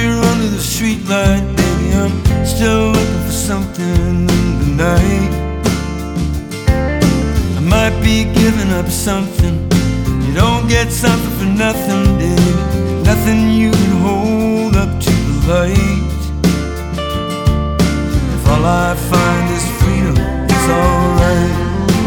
here under the streetlight, baby, I'm still looking for something in the night. I might be giving up something. You don't get something for nothing, baby. Nothing you can hold up to the light. If all I find is freedom, it's alright.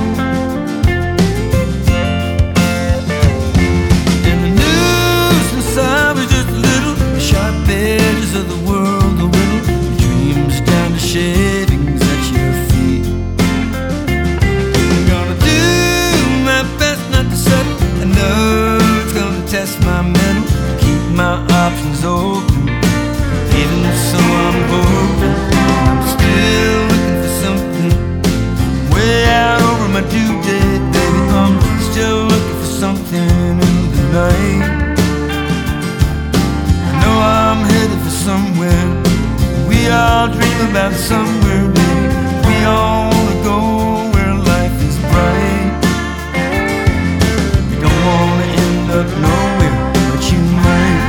In the nuisance I was just a little, the sharp edges of the world, the whittle, your dreams down to shavings at your feet. I'm gonna do my best not to settle. I know it's gonna test my mental, keep my options open. Even so I'm hoping, I'm still looking for something way out over my due date, baby. I'm still looking for something in the night. I know I'm headed for somewhere. We all dream about somewhere, baby. We all wanna go where life is bright. We don't wanna end up nowhere, but you might.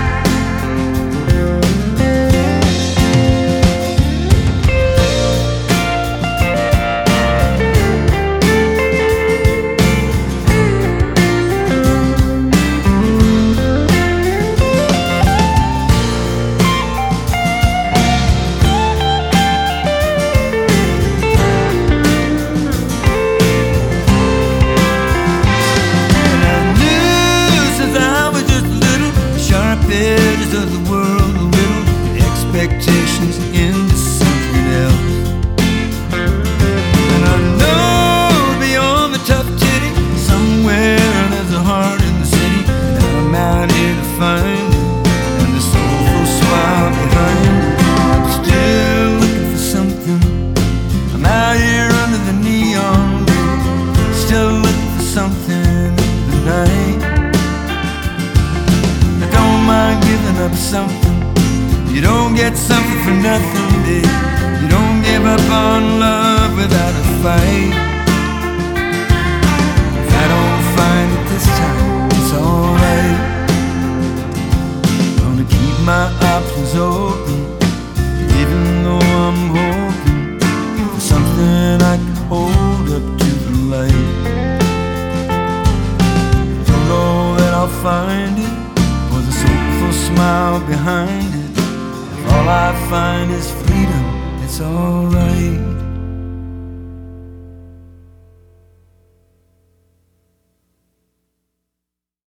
Edges of the world a little, expectations into something else. And I know beyond the tough titty, somewhere there's a heart in the city, and I'm out here to find it, and the soulful smile behind it. I'm still looking for something. I'm out here under the neon light, still looking for something in the night. Mind giving up something. You don't get something for nothing, babe. You don't give up on love without a fight. If I don't find it this time, it's alright. Gonna keep my options open, even though I'm hoping for something I can hold up to the light. Don't know that I'll find it, with a soulful smile behind it. If all I find is freedom, it's alright.